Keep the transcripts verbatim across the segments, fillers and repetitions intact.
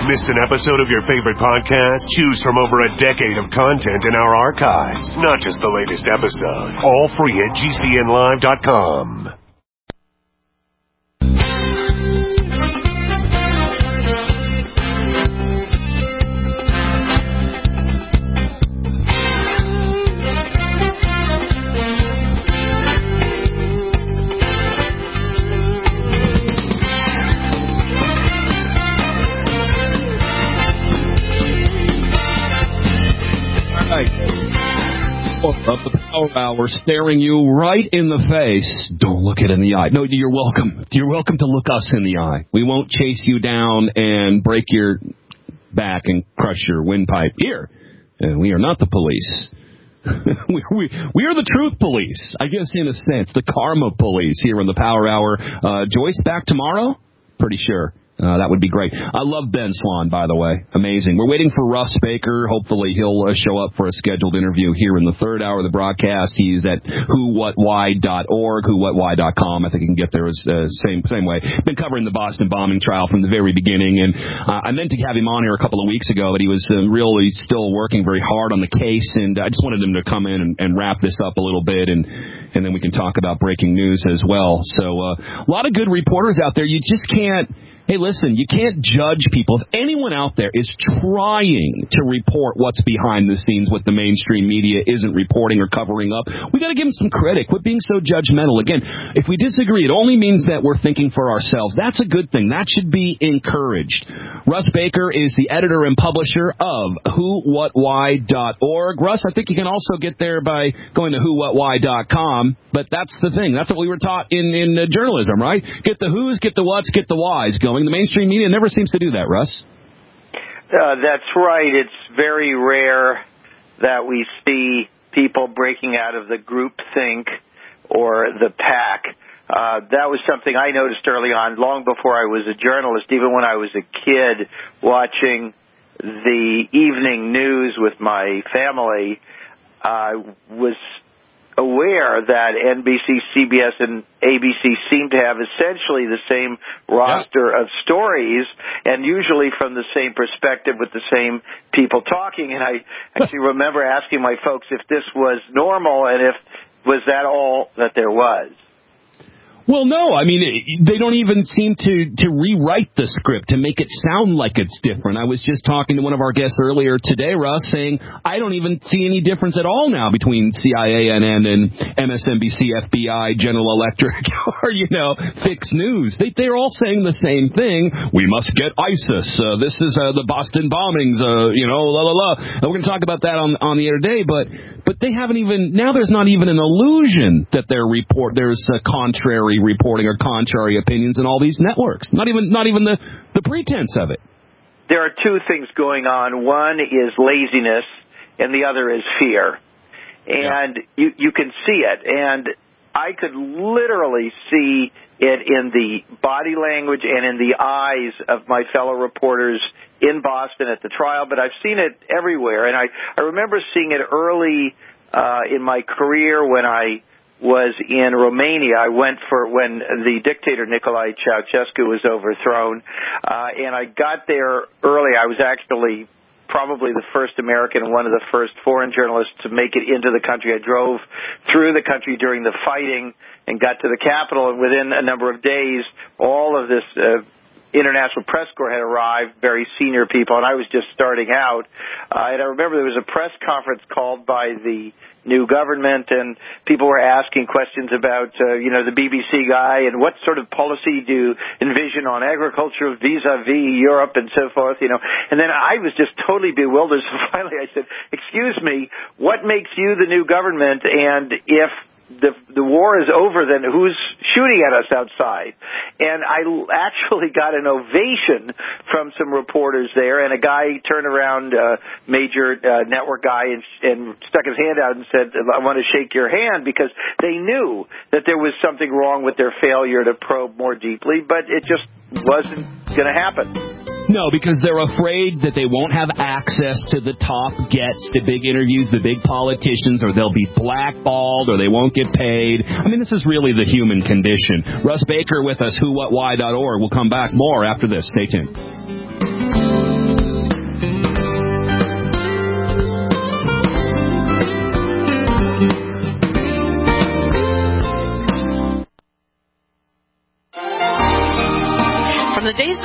Missed an episode of your favorite podcast? Choose from over a decade of content in our archives, not just the latest episode. All free at G C N live dot com. Of the Power Hour, staring you right in the face. Don't look it in the eye. No, you're welcome. You're welcome to look us in the eye. We won't chase you down and break your back and crush your windpipe. Here, uh, we are not the police. we, we, we are the truth police, I guess, in a sense. The karma police here in the Power Hour. Uh, Joyce back tomorrow? Pretty sure. Uh, that would be great. I love Ben Swan, by the way. Amazing. We're waiting for Russ Baker. Hopefully he'll uh, show up for a scheduled interview here in the third hour of the broadcast. He's at who what why dot org, who what why dot com. I think you can get there as uh, same same way. Been covering the Boston bombing trial from the very beginning, and uh, I meant to have him on here a couple of weeks ago, but he was uh, really still working very hard on the case, and I just wanted him to come in and, and wrap this up a little bit, and and then we can talk about breaking news as well. So uh, a lot of good reporters out there. You just can't. Hey, listen, you can't judge people. If anyone out there is trying to report what's behind the scenes, what the mainstream media isn't reporting or covering up, we got to give them some credit. Quit being so judgmental. Again, if we disagree, it only means that we're thinking for ourselves. That's a good thing. That should be encouraged. Russ Baker is the editor and publisher of who what why dot org. Russ, I think you can also get there by going to who what why dot com. But that's the thing. That's what we were taught in, in uh, journalism, right? Get the who's, get the what's, get the whys going. The mainstream media never seems to do that, Russ. Uh, that's right. It's very rare that we see people breaking out of the groupthink or the pack. Uh, that was something I noticed early on, long before I was a journalist, even when I was a kid watching the evening news with my family. I uh, was aware that N B C, C B S, and A B C seem to have essentially the same roster yeah. of stories, and usually from the same perspective with the same people talking. And I actually remember asking my folks if this was normal and if was that all that there was. Well, no. I mean, they don't even seem to, to rewrite the script to make it sound like it's different. I was just talking to one of our guests earlier today, Russ, saying I don't even see any difference at all now between C I A, N N, and M S N B C, F B I, General Electric, or, you know, Fix News. They, they're all saying the same thing. We must get ISIS. Uh, this is uh, the Boston bombings, uh, you know, la, la, la. And we're going to talk about that on, on the air today, but, but they haven't even, now there's not even an illusion that their report, there's a contrary reporting or contrary opinions in all these networks. Not even not even the, the pretense of it. There are two things going on. One is laziness, and the other is fear. And yeah. you, you can see it. And I could literally see it in the body language and in the eyes of my fellow reporters in Boston at the trial, but I've seen it everywhere. And I, I remember seeing it early uh, in my career when I was in Romania. I went for when the dictator Nicolae Ceausescu was overthrown, uh, and I got there early. I was actually probably the first American and one of the first foreign journalists to make it into the country. I drove through the country during the fighting and got to the Capitol, and within a number of days, all of this uh, International Press Corps had arrived, very senior people, and I was just starting out. Uh, and I remember there was a press conference called by the new government, and people were asking questions about, uh, you know, the B B C guy and what sort of policy do you envision on agriculture vis-a-vis Europe and so forth, you know. And then I was just totally bewildered. So finally I said, excuse me, what makes you the new government? And if the the war is over, then who's shooting at us outside? And I actually got an ovation from some reporters there, and a guy turned around, uh, major uh, network guy, and, and stuck his hand out and said, I want to shake your hand, because they knew that there was something wrong with their failure to probe more deeply, but it just wasn't going to happen. No, because they're afraid that they won't have access to the top gets, the big interviews, the big politicians, or they'll be blackballed, or they won't get paid. I mean, this is really the human condition. Russ Baker with us, who what why dot org. We'll come back more after this. Stay tuned.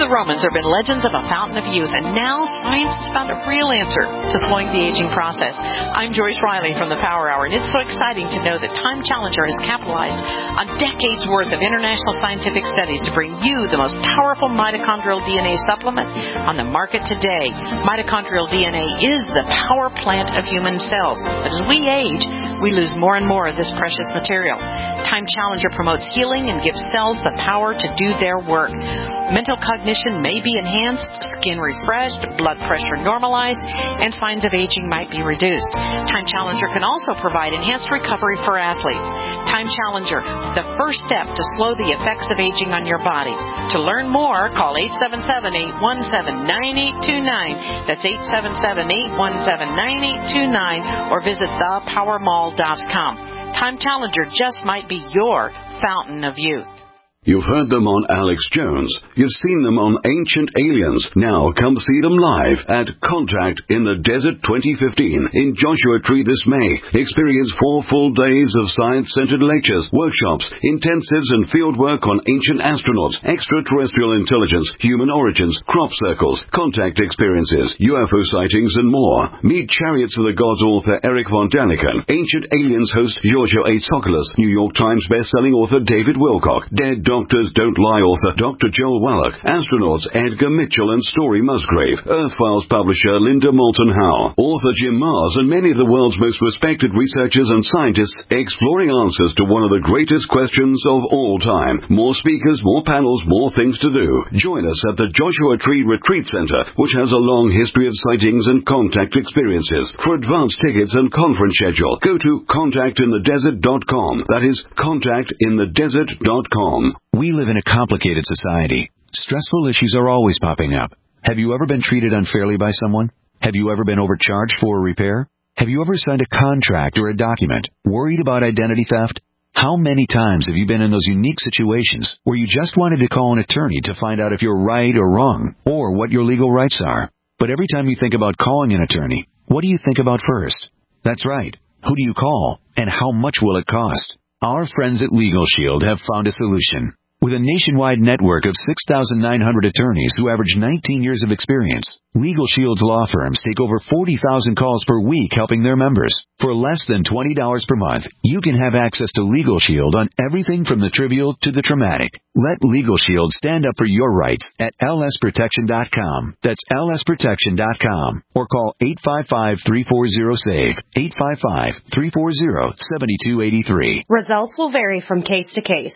the Romans, there have been legends of a fountain of youth, and now science has found a real answer to slowing the aging process. I'm Joyce Riley from the Power Hour, and it's so exciting to know that Time Challenger has capitalized on decades worth of international scientific studies to bring you the most powerful mitochondrial D N A supplement on the market today. Mitochondrial D N A is the power plant of human cells, but as we age, we lose more and more of this precious material. Time Challenger promotes healing and gives cells the power to do their work. Mental cognition may be enhanced, skin refreshed, blood pressure normalized, and signs of aging might be reduced. Time Challenger can also provide enhanced recovery for athletes. Time Challenger, the first step to slow the effects of aging on your body. To learn more, call eight seven seven, eight one seven, nine eight two nine. That's eight seven seven, eight one seven, nine eight two nine, or visit the power mall dot com. Time Challenger just might be your fountain of youth. You've heard them on Alex Jones. You've seen them on Ancient Aliens. Now come see them live at Contact in the Desert twenty fifteen in Joshua Tree this May. Experience four full days of science-centered lectures, workshops, intensives, and field work on ancient astronauts, extraterrestrial intelligence, human origins, crop circles, contact experiences, U F O sightings, and more. Meet Chariots of the Gods author Eric von Daniken, Ancient Aliens host Giorgio A. Tsoukalos, New York Times best-selling author David Wilcock, Dead Doctors Don't Lie author Doctor Joel Wallach, astronauts Edgar Mitchell and Story Musgrave, Earth Files publisher Linda Moulton Howe, author Jim Mars, and many of the world's most respected researchers and scientists exploring answers to one of the greatest questions of all time. More speakers, more panels, more things to do. Join us at the Joshua Tree Retreat Center, which has a long history of sightings and contact experiences. For advance tickets and conference schedule, go to contact in the desert dot com. That is contact in the desert dot com. We live in a complicated society. Stressful issues are always popping up. Have you ever been treated unfairly by someone? Have you ever been overcharged for a repair? Have you ever signed a contract or a document worried about identity theft? How many times have you been in those unique situations where you just wanted to call an attorney to find out if you're right or wrong, or what your legal rights are? But every time you think about calling an attorney, what do you think about first? That's right. Who do you call, and how much will it cost? Our friends at Legal Shield have found a solution. With a nationwide network of six thousand nine hundred attorneys who average nineteen years of experience, Legal Shield's law firms take over forty thousand calls per week helping their members. For less than twenty dollars per month, you can have access to Legal Shield on everything from the trivial to the traumatic. Let Legal Shield stand up for your rights at L S protection dot com. That's L S protection dot com. Or call eight five five, three four zero, S A V E, eight five five, three four zero, seven two eight three. Results will vary from case to case.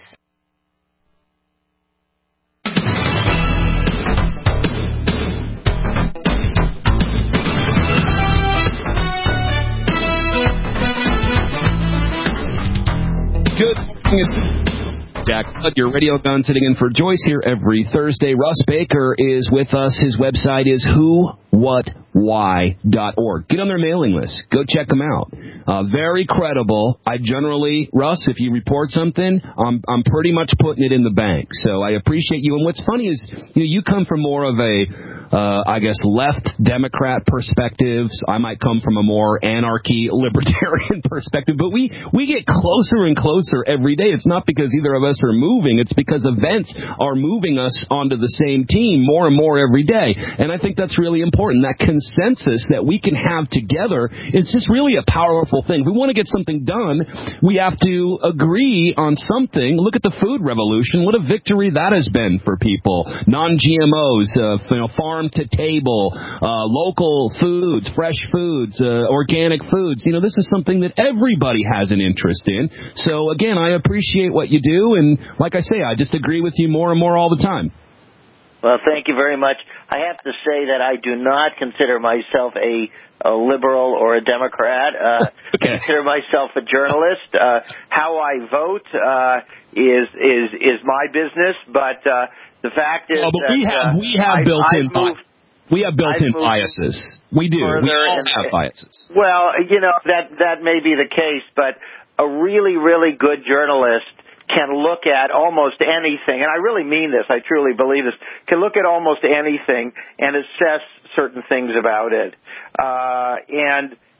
Good morning. Jack, your radio gun sitting in for Joyce here every Thursday. Russ Baker is with us. His website is who what why dot org. Get on their mailing list. Go check them out. Uh, very credible. I generally, Russ, if you report something, I'm I'm pretty much putting it in the bank. So I appreciate you. And what's funny is, you know, you come from more of a Uh, I guess, left Democrat perspectives. I might come from a more anarchy libertarian perspective, but we, we get closer and closer every day. It's not because either of us are moving. It's because events are moving us onto the same team more and more every day. And I think that's really important. That consensus that we can have together is just really a powerful thing. If we want to get something done, we have to agree on something. Look at the food revolution. What a victory that has been for people. Non-G M Os, uh, you know, farm to table, uh, local foods, fresh foods, uh, organic foods. You know, this is something that everybody has an interest in. So, again, I appreciate what you do, and like I say, I just agree with you more and more all the time. Well, thank you very much. I have to say that I do not consider myself a, a liberal or a Democrat. Uh, okay. I consider myself a journalist. Uh, how I vote uh, is is is my business, but uh, the fact is oh, but that we have uh, we have I, built-in moved, we have built-in biases. We do. We all and, have biases. Well, you know, that that may be the case, but a really, really good journalist can look at almost anything, and I really mean this, I truly believe this, can look at almost anything and assess certain things about it. Uh, and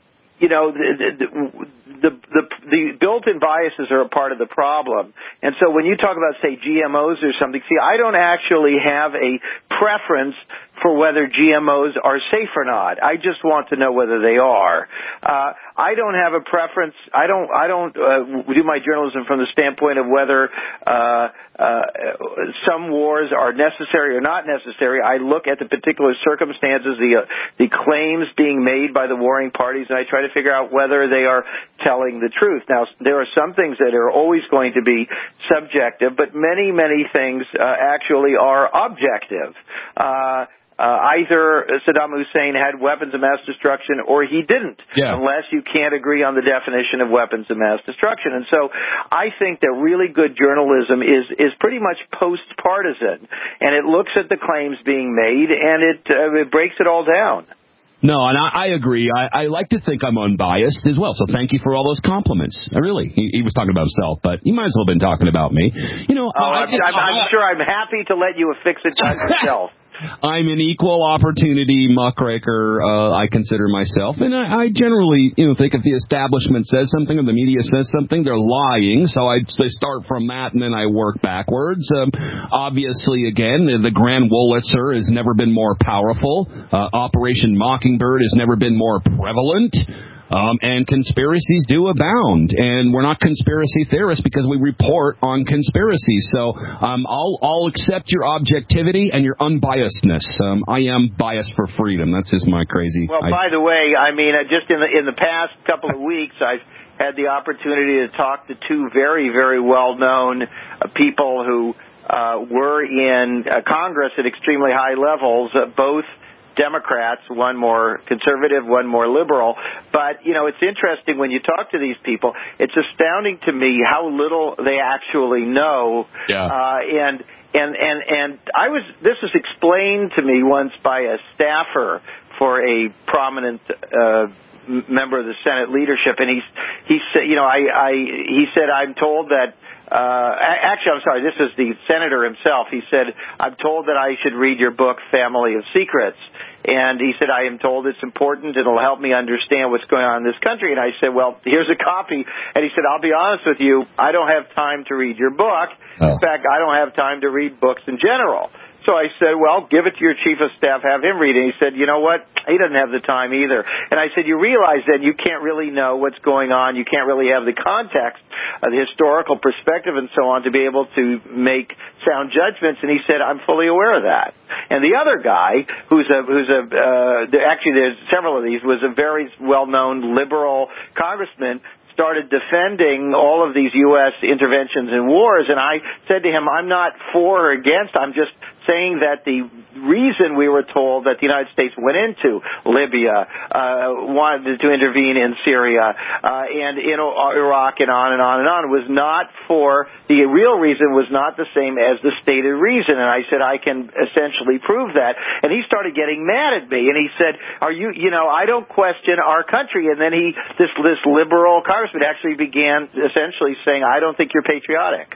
you know, the, the, the, the, the built-in biases are a part of the problem. And so when you talk about, say, G M Os or something, see, I don't actually have a preference for whether G M Os are safe or not. I just want to know whether they are. Uh, I don't have a preference. I don't. I don't uh, do my journalism from the standpoint of whether uh, uh, some wars are necessary or not necessary. I look at the particular circumstances, the uh, the claims being made by the warring parties, and I try to figure out whether they are telling the truth. Now, there are some things that are always going to be subjective, but many, many things uh, actually are objective. Uh, Uh, either Saddam Hussein had weapons of mass destruction or he didn't, yeah. unless you can't agree on the definition of weapons of mass destruction. And so I think that really good journalism is, is pretty much post-partisan, and it looks at the claims being made, and it, uh, it breaks it all down. No, and I, I agree. I, I like to think I'm unbiased as well, so thank you for all those compliments. I really, he, he was talking about himself, but he might as well have been talking about me. You know, oh, I I'm, just, I'm, I'm I, sure I'm happy to let you affix it on yourself. I'm an equal opportunity muckraker, uh, I consider myself, and I, I generally, you know, think if the establishment says something or the media says something, they're lying, so I they start from that and then I work backwards. Um, obviously, again, the, the Grand Wolitzer has never been more powerful. Uh, Operation Mockingbird has never been more prevalent. Um, and conspiracies do abound, and we're not conspiracy theorists because we report on conspiracies. So um, I'll, I'll accept your objectivity and your unbiasedness. Um, I am biased for freedom. That's just my crazy. Well, I, by the way, I mean, uh, just in the in the past couple of weeks, I've had the opportunity to talk to two very, very well-known uh, people who uh, were in uh, Congress at extremely high levels, uh, both Democrats, one more conservative, one more liberal. But, you know, it's interesting when you talk to these people, it's astounding to me how little they actually know. Yeah. Uh, and, and, and, and I was, this was explained to me once by a staffer for a prominent, uh, member of the Senate leadership. And he, he said, you know, I, I, he said, I'm told that, Uh, actually, I'm sorry, this is the senator himself. He said, I'm told that I should read your book, Family of Secrets. And he said, I am told it's important. It'll help me understand what's going on in this country. And I said, well, here's a copy. And he said, I'll be honest with you, I don't have time to read your book. Oh. In fact, I don't have time to read books in general. So I said, well, give it to your chief of staff, have him read it. He said, you know what? He doesn't have the time either. And I said, you realize that you can't really know what's going on. You can't really have the context, uh, the historical perspective and so on to be able to make sound judgments. And he said, I'm fully aware of that. And the other guy, who's a, who's a, uh, actually there's several of these, was a very well-known liberal congressman, started defending all of these U S interventions in wars, and I said to him, I'm not for or against, I'm just saying that the reason we were told that the United States went into Libya, uh, wanted to intervene in Syria, uh, and in Iraq and on and on and on was not for, the real reason was not the same as the stated reason, and I said, I can essentially prove that, and he started getting mad at me, and he said, are you, you know, I don't question our country, and then he, this, this liberal congressman actually began essentially saying, I don't think you're patriotic.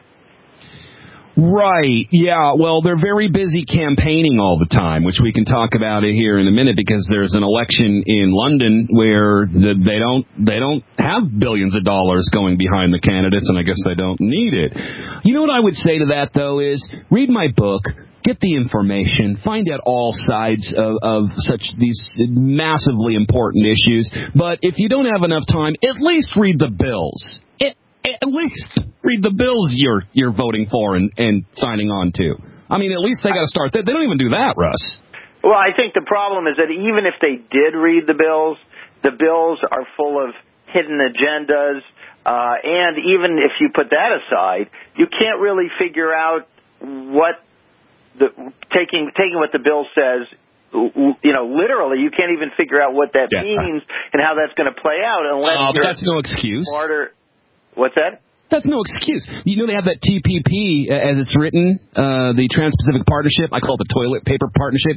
Right. Yeah. Well, they're very busy campaigning all the time, which we can talk about it here in a minute because there's an election in London where the, they don't they don't have billions of dollars going behind the candidates, and I guess they don't need it. You know what I would say to that, though, is read my book. Get the information, find out all sides of, of such these massively important issues. But if you don't have enough time, at least read the bills. It, at least read the bills you're you're voting for and, and signing on to. I mean, at least they got to start that. They don't even do that, Russ. Well, I think the problem is that even if they did read the bills, the bills are full of hidden agendas. Uh, and even if you put that aside, you can't really figure out what the taking taking what the bill says, you know, literally, you can't even figure out what that yeah. means and how that's going to play out unless uh, you're that's no excuse. Smarter. What's that? That's no excuse. You know they have that T P P, uh, as it's written, uh, the Trans-Pacific Partnership. I call it the toilet paper partnership.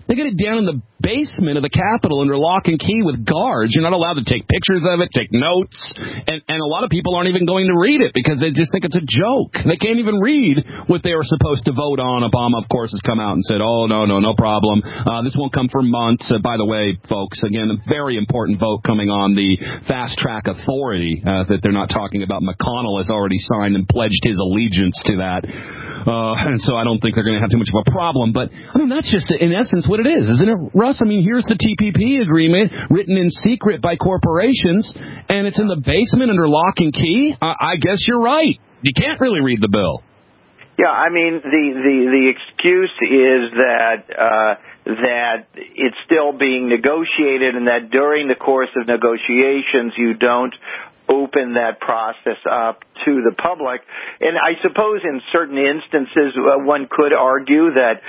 They get it down in the basement of the Capitol under lock and key with guards. You're not allowed to take pictures of it, take notes, and, and a lot of people aren't even going to read it because they just think it's a joke. They can't even read what they were supposed to vote on. Obama, of course, has come out and said, oh, no, no, no problem. Uh, this won't come for months. Uh, by the way, folks, again, a very important vote coming on the fast-track authority uh, that they're not talking about. McConnell has already signed and pledged his allegiance to that. Uh, and so I don't think they're going to have too much of a problem. But, I mean, that's just, in essence, what it is, isn't it, Russ? I mean, here's the T P P agreement written in secret by corporations, and it's in the basement under lock and key. Uh, I guess you're right. You can't really read the bill. Yeah, I mean, the, the, the excuse is that uh, that it's still being negotiated and that during the course of negotiations you don't open that process up to the public. And I suppose in certain instances uh, one could argue that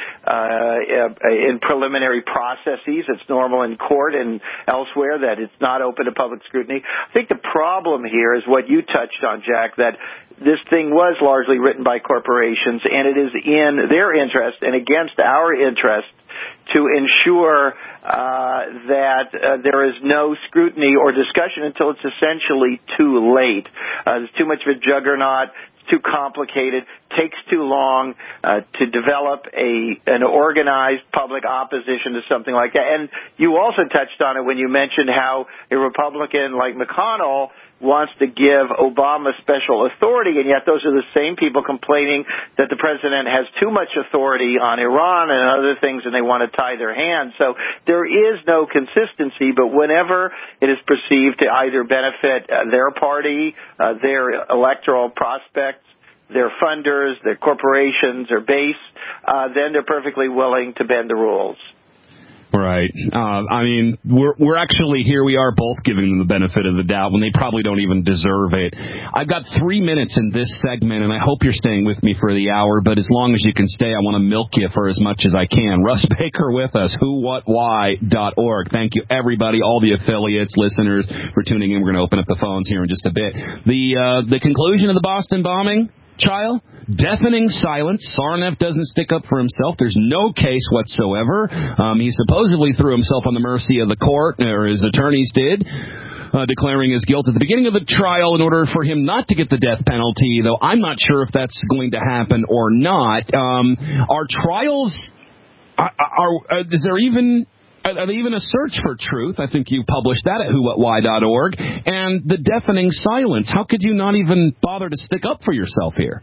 uh, in preliminary processes it's normal in court and elsewhere that it's not open to public scrutiny. I think the problem here is what you touched on, Jack, that this thing was largely written by corporations and it is in their interest and against our interest to ensure uh, that uh, there is no scrutiny or discussion until it's essentially too late. Uh, there's too much of a juggernaut. It's too complicated. Takes too long uh, to develop a an organized public opposition to something like that. And you also touched on it when you mentioned how a Republican like McConnell wants to give Obama special authority, and yet those are the same people complaining that the president has too much authority on Iran and other things, and they want to tie their hands. So there is no consistency, but whenever it is perceived to either benefit uh, their party, uh, their electoral prospects, their funders, their corporations, their base, uh, then they're perfectly willing to bend the rules. Right. Uh, I mean, we're we're actually, here we are both giving them the benefit of the doubt when they probably don't even deserve it. I've got three minutes in this segment, and I hope you're staying with me for the hour, but as long as you can stay, I want to milk you for as much as I can. Russ Baker with us, who what why dot org. Thank you, everybody, all the affiliates, listeners, for tuning in. We're going to open up the phones here in just a bit. The uh, the conclusion of the Boston bombing trial, deafening silence. Tsarnaev doesn't stick up for himself. There's no case whatsoever. Um, he supposedly threw himself on the mercy of the court, or his attorneys did, uh, declaring his guilt at the beginning of the trial in order for him not to get the death penalty, though I'm not sure if that's going to happen or not. Um, are trials, are, are, are, is there even... Are they even a search for truth? I think you published that at who what why dot org. And the deafening silence. How could you not even bother to stick up for yourself here?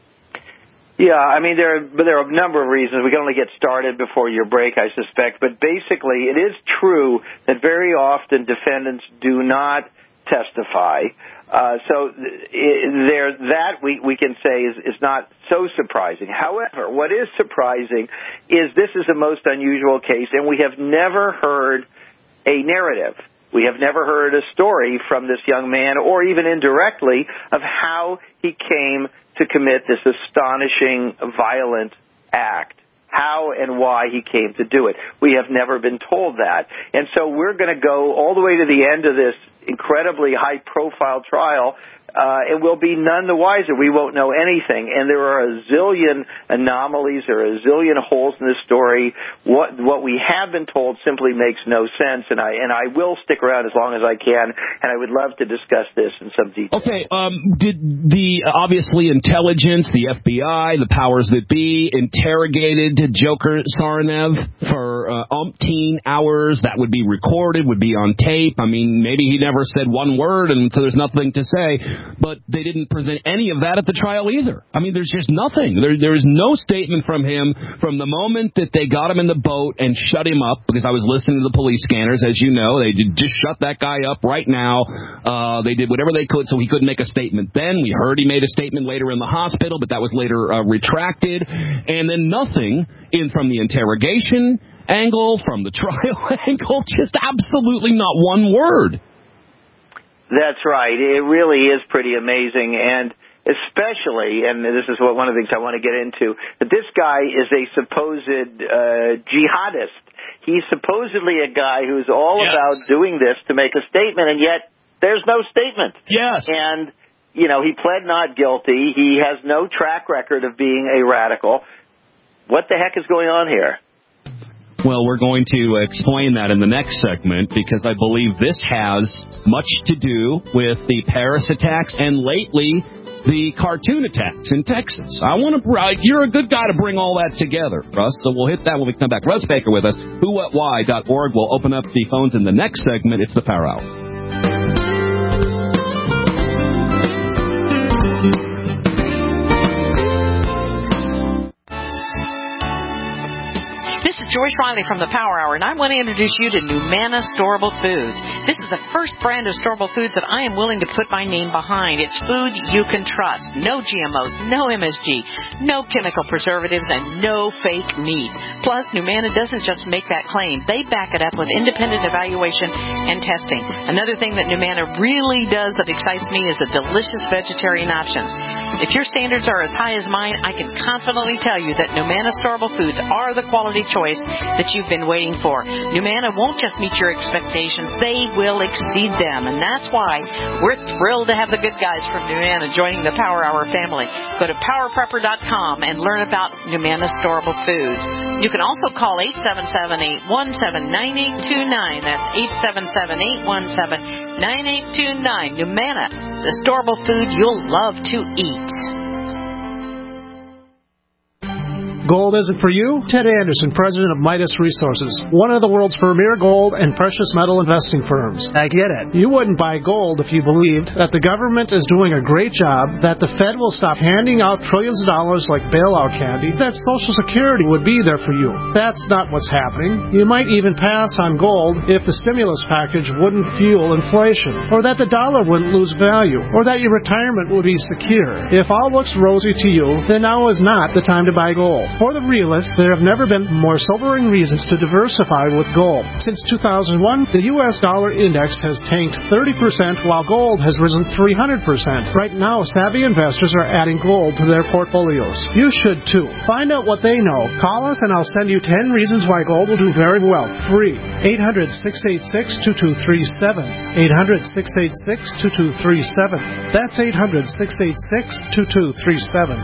Yeah, I mean, there are, but there are a number of reasons. We can only get started before your break, I suspect. But basically, it is true that very often defendants do not testify. Uh, so it, there, that we, we can say is, is not so surprising. However, what is surprising is this is the most unusual case, and we have never heard a narrative. We have never heard a story from this young man, or even indirectly, of how he came to commit this astonishing, violent act. How and why he came to do it. We have never been told that. And so we're going to go all the way to the end of this incredibly high-profile trial, uh, and we'll be none the wiser. We won't know anything. And there are a zillion anomalies, there are a zillion holes in this story. What what we have been told simply makes no sense, and I and I will stick around as long as I can, and I would love to discuss this in some detail. Okay, um, did the, obviously, intelligence, the F B I, the powers that be, interrogated Joker Tsarnaev for uh, umpteen hours? That would be recorded, would be on tape. I mean, maybe he never said one word, and so there's nothing to say. But they didn't present any of that at the trial either. I mean, there's just nothing. There, there is no statement from him from the moment that they got him in the boat and shut him up, because I was listening to the police scanners, as you know. They did just shut that guy up right now. Uh, they did whatever they could so he couldn't make a statement then. We heard he made a statement later in the hospital, but that was later uh, retracted. And then nothing in from the interrogation angle, from the trial angle, just absolutely not one word. That's right. It really is pretty amazing, and especially, and this is what one of the things I want to get into, that this guy is a supposed uh, jihadist. He's supposedly a guy who's all yes. about doing this to make a statement, and yet there's no statement. Yes. And, you know, he pled not guilty. He has no track record of being a radical. What the heck is going on here? Well, we're going to explain that in the next segment because I believe this has much to do with the Paris attacks and lately the cartoon attacks in Texas. I want to. You're a good guy to bring all that together, Russ. So we'll hit that when we come back. Russ Baker with us. who what why dot org. We'll open up the phones in the next segment. It's the Power Hour. This is Joyce Riley from the Power Hour, and I want to introduce you to Numanna Storable Foods. This is the first brand of storable foods that I am willing to put my name behind. It's food you can trust. No G M Os, no M S G, no chemical preservatives, and no fake meat. Plus, Numanna doesn't just make that claim. They back it up with independent evaluation and testing. Another thing that Numanna really does that excites me is the delicious vegetarian options. If your standards are as high as mine, I can confidently tell you that Numanna Storable Foods are the quality choice that you've been waiting for. Numanna won't just meet your expectations, they will exceed them. And that's why we're thrilled to have the good guys from Numanna joining the Power Hour family. Go to power prepper dot com and learn about Numanna Storable Foods. You can also call eight seven seven, eight one seven, nine eight two nine. That's eight seven seven, eight one seven, nine eight two nine. Numanna, the storable food you'll love to eat. Gold isn't for you? Ted Anderson, president of Midas Resources, one of the world's premier gold and precious metal investing firms. I get it. You wouldn't buy gold if you believed that the government is doing a great job, that the Fed will stop handing out trillions of dollars like bailout candy, that Social Security would be there for you. That's not what's happening. You might even pass on gold if the stimulus package wouldn't fuel inflation, or that the dollar wouldn't lose value, or that your retirement would be secure. If all looks rosy to you, then now is not the time to buy gold. For the realists, there have never been more sobering reasons to diversify with gold. Since two thousand one, the U S dollar index has tanked thirty percent while gold has risen three hundred percent. Right now, savvy investors are adding gold to their portfolios. You should too. Find out what they know. Call us and I'll send you ten reasons why gold will do very well. Free. eight hundred, six eight six, two two three seven. eight hundred, six eight six, two two three seven. That's eight hundred, six eight six, two two three seven.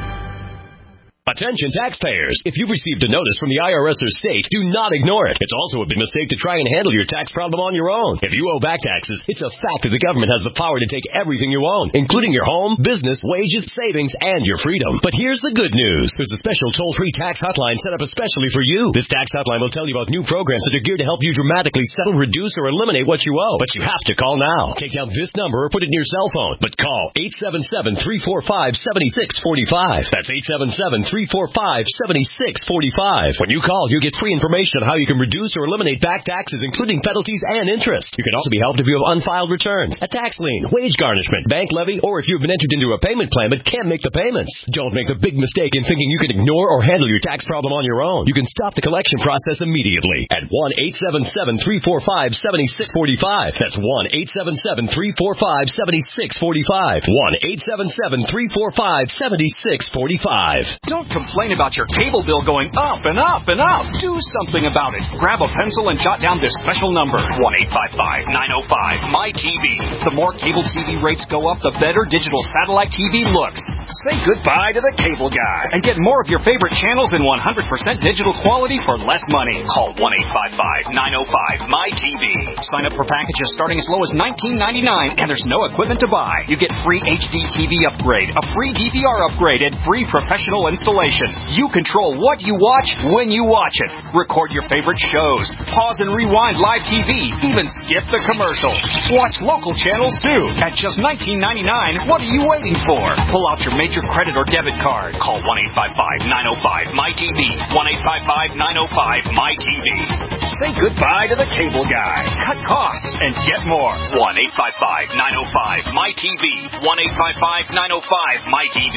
Attention taxpayers. If you've received a notice from the I R S or state, do not ignore it. It's also a big mistake to try and handle your tax problem on your own. If you owe back taxes, it's a fact that the government has the power to take everything you own, including your home, business, wages, savings, and your freedom. But here's the good news. There's a special toll-free tax hotline set up especially for you. This tax hotline will tell you about new programs that are geared to help you dramatically settle, reduce, or eliminate what you owe. But you have to call now. Take down this number or put it in your cell phone. But call eight seven seven, three four five, seven six four five. That's eight seven seven, three four five, seven six four five. When you call, you get free information on how you can reduce or eliminate back taxes, including penalties and interest. You can also be helped if you have unfiled returns, a tax lien, wage garnishment, bank levy, or if you've been entered into a payment plan but can't make the payments. Don't make the big mistake in thinking you can ignore or handle your tax problem on your own. You can stop the collection process immediately at one eight seven seven, three four five, seven six four five. That's one eight seven seven, three four five, seven six four five. one eight seven seven, three four five, seven six four five. Don't complain about your cable bill going up and up and up. Do something about it. Grab a pencil and jot down this special number, one eight five five, nine oh five, M Y T V. The more cable T V rates go up, the better digital satellite T V looks. Say goodbye to the cable guy and get more of your favorite channels in one hundred percent digital quality for less money. Call one eight five five, nine oh five, M Y T V. Sign up for packages starting as low as nineteen ninety-nine, and there's no equipment to buy. You get free H D T V upgrade, a free D V R upgrade, and free professional installation. You control what you watch when you watch it. Record your favorite shows. Pause and rewind live T V. Even skip the commercials. Watch local channels too. At just nineteen ninety-nine, what are you waiting for? Pull out your major credit or debit card. Call one eight five five, nine oh five, M Y T V. one eight five five, nine oh five, M Y T V. Say goodbye to the cable guy. Cut costs and get more. one eight five five, nine oh five, M Y T V. one eight five five, nine oh five, M Y T V.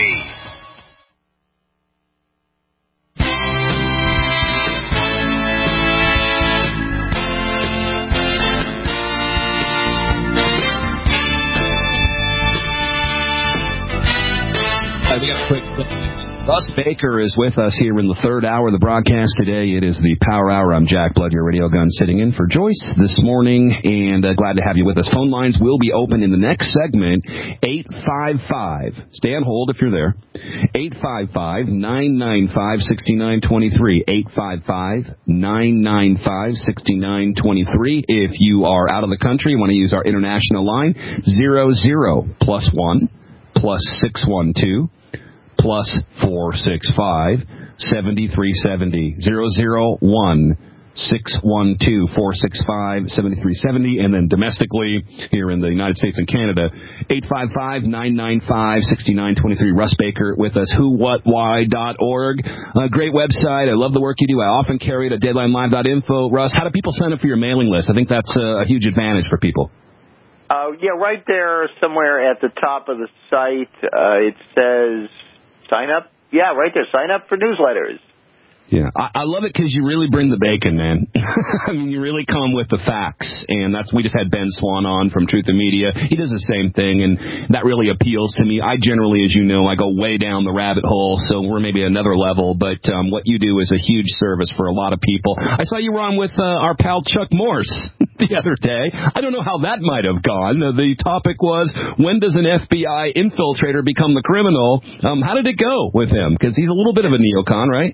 We got a quick Russ Baker is with us here in the third hour of the broadcast today. It is the Power Hour. I'm Jack Blood, your radio gun, sitting in for Joyce this morning, and uh, glad to have you with us. Phone lines will be open in the next segment, eight five five. Stay on hold if you're there. eight five five, nine nine five, six nine two three. eight five five, nine nine five, six nine two three. If you are out of the country, you want to use our international line, zero zero plus one plus six one two. Plus four six five seventy three seventy zero zero one six one two four six five seventy three seventy, and then domestically here in the United States and Canada, eight five five nine nine five six nine two three. Russ Baker with us, who what why dot org. A great website. I love the work you do. I often carry it at deadline live dot info. Russ, how do people sign up for your mailing list? I think that's a, a huge advantage for people. Uh, yeah, right there somewhere at the top of the site, uh, it says sign up. Yeah, right there. Sign up for newsletters. Yeah, I, I love it because you really bring the bacon, man. I mean, you really come with the facts, and that's we just had Ben Swan on from Truth in Media. He does the same thing, and that really appeals to me. I generally, as you know, I go way down the rabbit hole, so we're maybe another level, but um, what you do is a huge service for a lot of people. I saw you were on with uh, our pal Chuck Morse the other day. I don't know how that might have gone. Uh, the topic was, when does an F B I infiltrator become the criminal? Um, how did it go with him? Because he's a little bit of a neocon, right?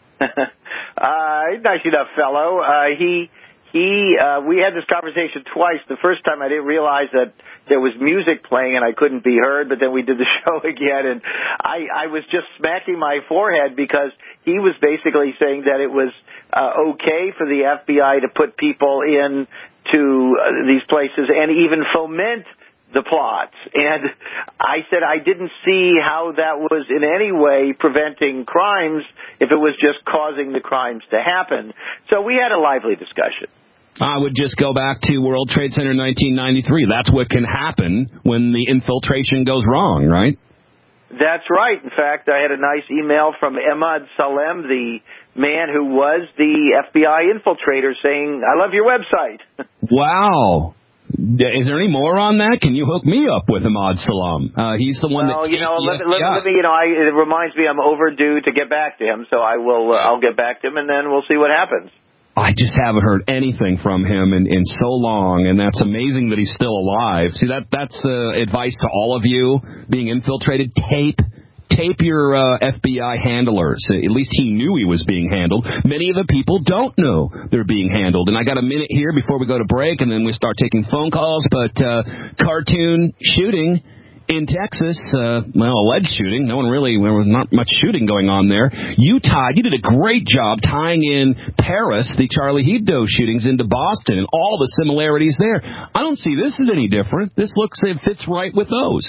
uh, nice enough fellow. Uh, he, he, uh, we had this conversation twice. The first time I didn't realize that there was music playing and I couldn't be heard, but then we did the show again, and I, I was just smacking my forehead because he was basically saying that it was uh, okay for the F B I to put people in to uh, these places and even foment the plots. And I said I didn't see how that was in any way preventing crimes if it was just causing the crimes to happen. So we had a lively discussion. I would just go back to World Trade Center nineteen ninety-three. That's what can happen when the infiltration goes wrong, right? That's right. In fact, I had a nice email from Emad Salem, the man who was the F B I infiltrator, saying, I love your website. Wow. Is there any more on that? Can you hook me up with Emad Salem? Uh, he's the one well, that... you know, let, let, let me, you know, I, it reminds me I'm overdue to get back to him, so I will, uh, I'll get back to him, and then we'll see what happens. I just haven't heard anything from him in, in so long, and that's amazing that he's still alive. See, that that's uh, advice to all of you being infiltrated. Tape. Tape your uh, F B I handlers. At least he knew he was being handled. Many of the people don't know they're being handled. And I got a minute here before we go to break, and then we start taking phone calls. But uh, cartoon shooting in Texas, uh, well, alleged shooting. No one really, there was not much shooting going on there. You tied, you did a great job tying in Paris, the Charlie Hebdo shootings, into Boston, and all the similarities there. I don't see this as any different. This looks, it fits right with those.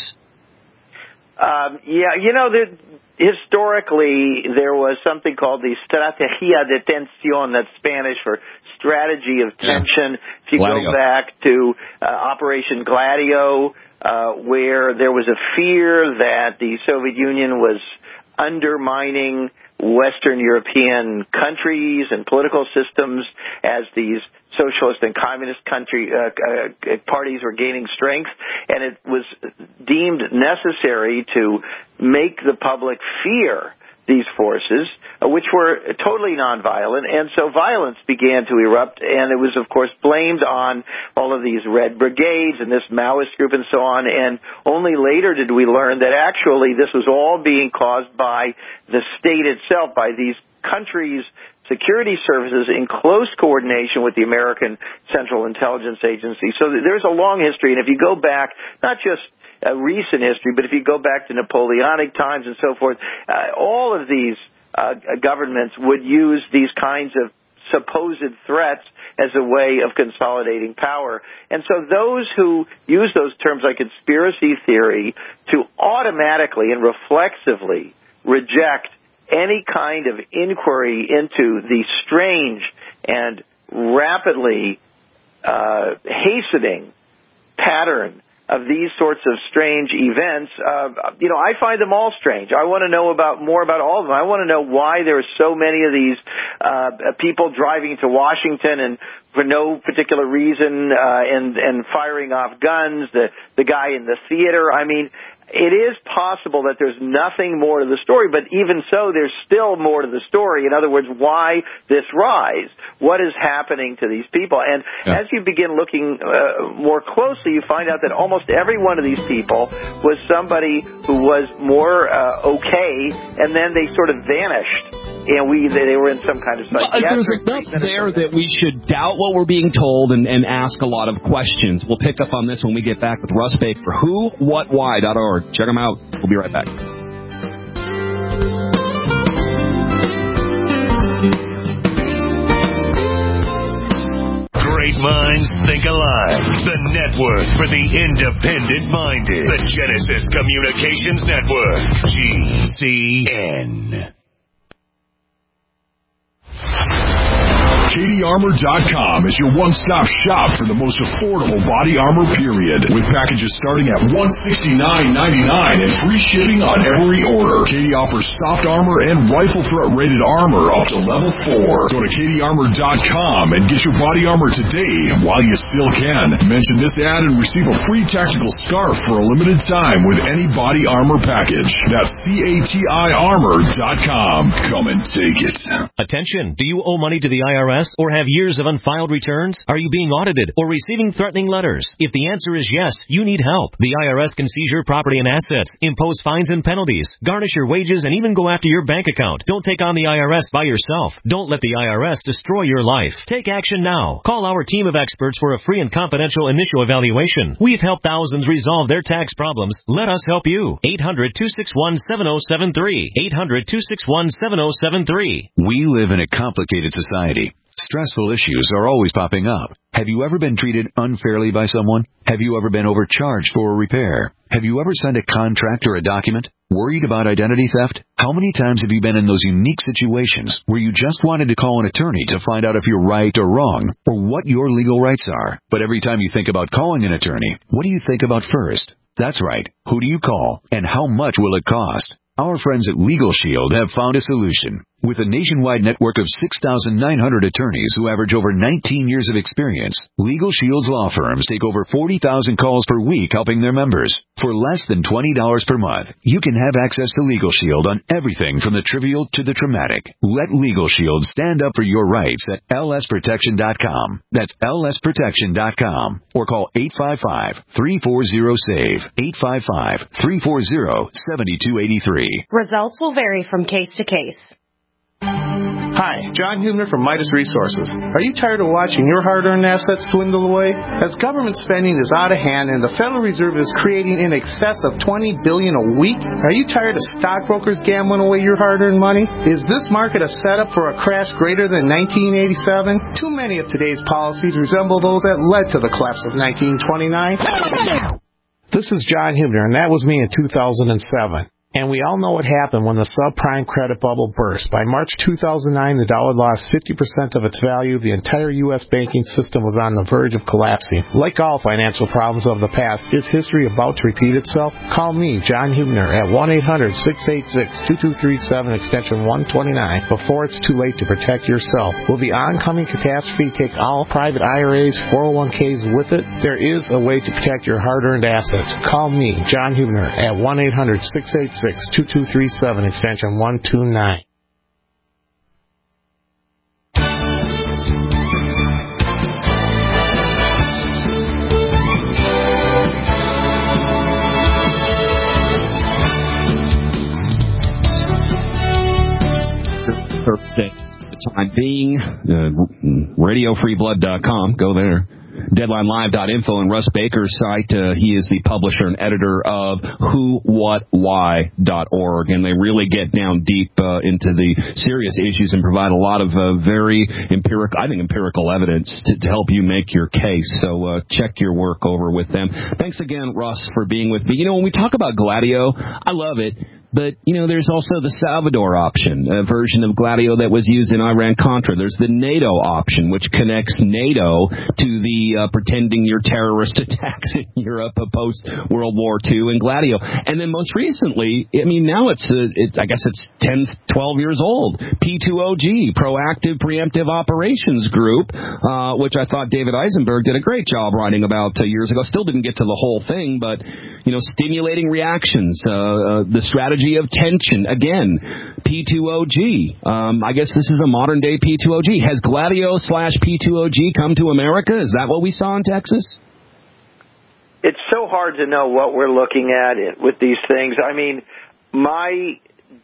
Um, yeah, you know, there, historically, there was something called the Estrategia de Tensión, that's Spanish for strategy of tension. Yeah. If you Gladio. go back to uh, Operation Gladio, uh, where there was a fear that the Soviet Union was undermining Western European countries and political systems as these socialist and communist country uh, uh, parties were gaining strength, and it was deemed necessary to make the public fear these forces, uh, which were totally nonviolent, and so violence began to erupt, and it was, of course, blamed on all of these Red Brigades and this Maoist group and so on, and only later did we learn that actually this was all being caused by the state itself, by these countries' security services in close coordination with the American Central Intelligence Agency. So there's a long history, and if you go back, not just uh, recent history, but if you go back to Napoleonic times and so forth, uh, all of these uh, governments would use these kinds of supposed threats as a way of consolidating power. And so those who use those terms like conspiracy theory to automatically and reflexively reject any kind of inquiry into the strange and rapidly uh, hastening pattern of these sorts of strange events, uh, you know, I find them all strange. I want to know about more about all of them. I want to know why there are so many of these uh, people driving to Washington and for no particular reason uh, and and firing off guns. The the guy in the theater. I mean, it is possible that there's nothing more to the story, but even so, there's still more to the story. In other words, why this rise? What is happening to these people? And yeah. as you begin looking uh, more closely, you find out that almost every one of these people was somebody who was more uh, okay, and then they sort of vanished. And we, they were in some kind of psychiatric... Well, there's enough there that we should doubt what we're being told and, and ask a lot of questions. We'll pick up on this when we get back with Russ Baker. Who, what, why dot org. Check them out. We'll be right back. Great minds think alike. The network for the independent-minded. The Genesis Communications Network. G C N. Katie Armor dot com is your one-stop shop for the most affordable body armor, period. With packages starting at one hundred sixty-nine ninety-nine and free shipping on every order. Katie offers soft armor and rifle threat rated armor up to level four. Go to Katie Armor dot com and get your body armor today while you still can. Mention this ad and receive a free tactical scarf for a limited time with any body armor package. That's C A T I Armor dot com. Come and take it. Attention, do you owe money to the I R S or have years of unfiled returns? Are you being audited or receiving threatening letters? If the answer is yes, you need help. The I R S can seize your property and assets, impose fines and penalties, garnish your wages, and even go after your bank account. Don't take on the I R S by yourself. Don't let the I R S destroy your life. Take action now. Call our team of experts for a free and confidential initial evaluation. We've helped thousands resolve their tax problems. Let us help you. eight hundred two six one seven zero seven three. eight hundred two six one seven zero seven three. We live in a complicated society. Stressful issues are always popping up. Have you ever been treated unfairly by someone? Have you ever been overcharged for a repair? Have you ever signed a contract or a document? Worried about identity theft? How many times have you been in those unique situations where you just wanted to call an attorney to find out if you're right or wrong, or what your legal rights are? But every time you think about calling an attorney, what do you think about first? That's right. Who do you call, and how much will it cost? Our friends at Legal Shield have found a solution. With a nationwide network of six thousand nine hundred attorneys who average over nineteen years of experience, Legal Shield's law firms take over forty thousand calls per week helping their members. For less than twenty dollars per month, you can have access to Legal Shield on everything from the trivial to the traumatic. Let Legal Shield stand up for your rights at L S protection dot com. That's L S protection dot com. Or call eight five five, three four zero, SAVE. eight five five, three four zero, seven two eight three. Results will vary from case to case. Hi, John Hubner from Midas Resources. Are you tired of watching your hard-earned assets dwindle away? As government spending is out of hand and the Federal Reserve is creating in excess of twenty billion dollars a week, are you tired of stockbrokers gambling away your hard-earned money? Is this market a setup for a crash greater than nineteen eighty-seven? Too many of today's policies resemble those that led to the collapse of nineteen twenty-nine. This is John Hubner, and that was me in two thousand seven. And we all know what happened when the subprime credit bubble burst. By March two thousand nine, the dollar lost fifty percent of its value. The entire U S banking system was on the verge of collapsing. Like all financial problems of the past, is history about to repeat itself? Call me, John Hubner, at one eight hundred, six eight six, two two three seven, extension one twenty-nine, before it's too late to protect yourself. Will the oncoming catastrophe take all private I R As, four oh one k's with it? There is a way to protect your hard-earned assets. Call me, John Hubner, at one eight hundred, six eight six, two two three seven, extension one two nine. Thursday, for the time being, uh, radio free blood dot com. Go there. deadline live dot info and Russ Baker's site. Uh, he is the publisher and editor of who what why dot org, and they really get down deep uh, into the serious issues and provide a lot of uh, very empirical, I think, empirical evidence to, to help you make your case. So uh, check your work over with them. Thanks again, Russ, for being with me. You know, when we talk about Gladio, I love it. But, you know, there's also the Salvador option, a version of Gladio that was used in Iran-Contra. There's the NATO option, which connects NATO to the uh, pretending you're terrorist attacks in Europe post-World War Two and Gladio. And then most recently, I mean, now it's, uh, it's I guess it's ten, twelve years old, P two O G, Proactive Preemptive Operations Group, uh, which I thought David Eisenberg did a great job writing about uh, years ago. Still didn't get to the whole thing, but, you know, stimulating reactions, uh, uh, the strategy of tension. Again, P two O G. Um, I guess this is a modern-day P two O G. Has Gladio slash P two O G come to America? Is that what we saw in Texas? It's so hard to know what we're looking at with these things. I mean, my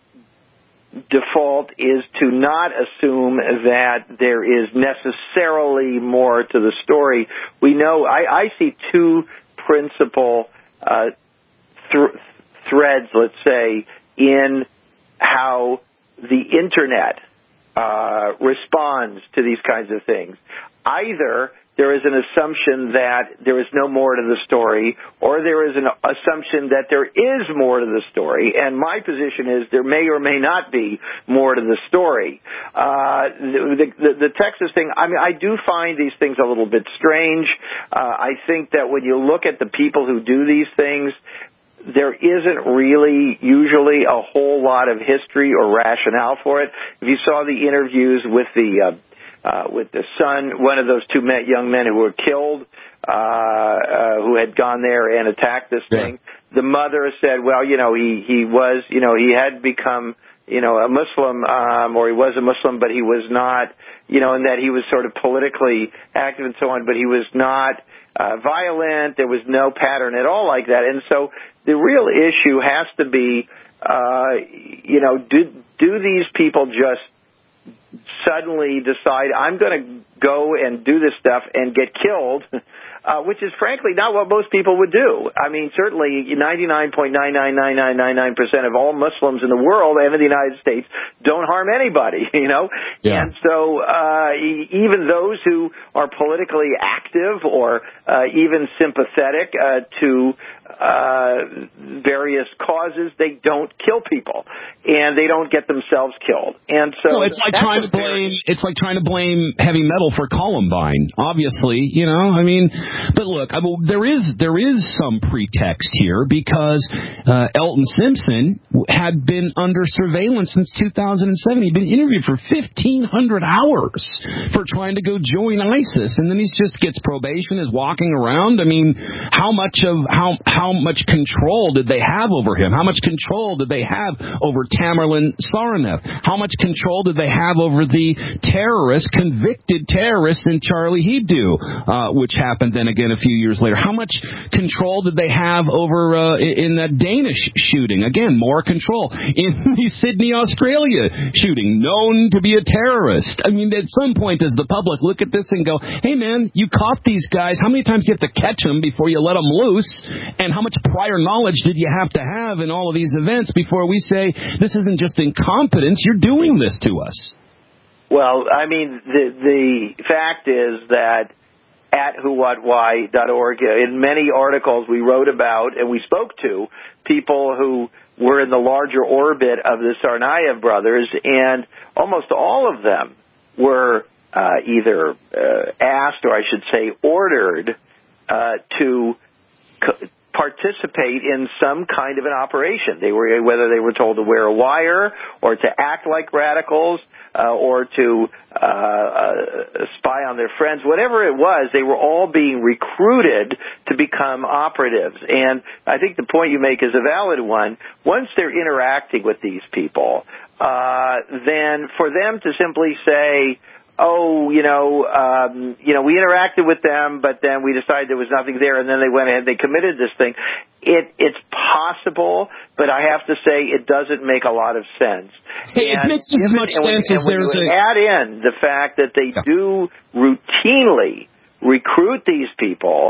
default is to not assume that there is necessarily more to the story. We know, I, I see two principal uh, th- threads, let's say, in how the Internet uh, responds to these kinds of things. Either there is an assumption that there is no more to the story, or there is an assumption that there is more to the story. And my position is there may or may not be more to the story. Uh, the, the, the Texas thing, I mean, I do find these things a little bit strange. Uh, I think that when you look at the people who do these things, there isn't really usually a whole lot of history or rationale for it. If you saw the interviews with the uh, uh, with the son, one of those two met young men who were killed, uh, uh, who had gone there and attacked this yeah. thing, the mother said, well, you know, he, he was, you know, he had become, you know, a Muslim, um, or he was a Muslim, but he was not, you know, and that he was sort of politically active and so on, but he was not uh, violent. There was no pattern at all like that. And so the real issue has to be, uh, you know, do, do these people just suddenly decide, I'm going to go and do this stuff and get killed, uh, which is frankly not what most people would do. I mean, certainly ninety-nine point nine nine nine nine nine nine percent of all Muslims in the world and in the United States don't harm anybody, you know? Yeah. And so uh, even those who are politically active or uh, even sympathetic uh, to uh, various causes, they don't kill people, and they don't get themselves killed. And so no, it's like trying to blame. It's like trying to blame heavy metal for Columbine. Obviously, you know. I mean, but look, I mean, there is there is some pretext here because uh, Elton Simpson had been under surveillance since two thousand seven. He'd been interviewed for fifteen hundred hours for trying to go join ISIS, and then he just gets probation, is walking around. I mean, how much of how how much control did they have over him? How much control did they have over Tamerlan Tsarnaev? How much control did they have over the terrorist, convicted terrorist in Charlie Hebdo, uh, which happened then again a few years later? How much control did they have over uh, in that Danish shooting? Again, more control. In the Sydney, Australia shooting, known to be a terrorist. I mean, at some point does the public look at this and go, hey man, you caught these guys. How many times do you have to catch them before you let them loose? And how much prior knowledge did you have to have in all of these events before we say this isn't just incompetence, you're doing this to us? Well, I mean, the the fact is that at who what why dot org, in many articles we wrote about and we spoke to people who were in the larger orbit of the Tsarnaev brothers, and almost all of them were uh, either uh, asked, or I should say ordered, uh, to c- participate in some kind of an operation. They were, whether they were told to wear a wire or to act like radicals, uh, or to uh, uh, spy on their friends, whatever it was, they were all being recruited to become operatives. And I think the point you make is a valid one. Once they're interacting with these people, uh, then for them to simply say, oh, you know, um, you know, we interacted with them, but then we decided there was nothing there, and then they went ahead and they committed this thing. It, it's possible, but I have to say it doesn't make a lot of sense. Hey, and it makes as much and when, sense as and when there's you a... add in the fact that they yeah. do routinely recruit these people